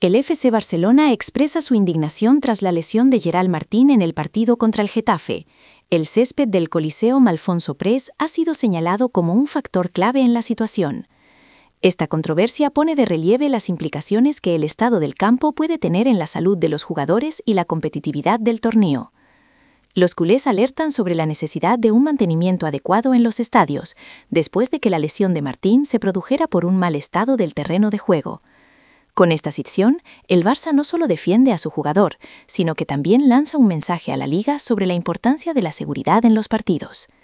El FC Barcelona expresa su indignación tras la lesión de Gerard Martín en el partido contra el Getafe. El césped del Coliseum Alfonso Pres ha sido señalado como un factor clave en la situación. Esta controversia pone de relieve las implicaciones que el estado del campo puede tener en la salud de los jugadores y la competitividad del torneo. Los culés alertan sobre la necesidad de un mantenimiento adecuado en los estadios, después de que la lesión de Martín se produjera por un mal estado del terreno de juego. Con esta decisión, el Barça no solo defiende a su jugador, sino que también lanza un mensaje a la Liga sobre la importancia de la seguridad en los partidos.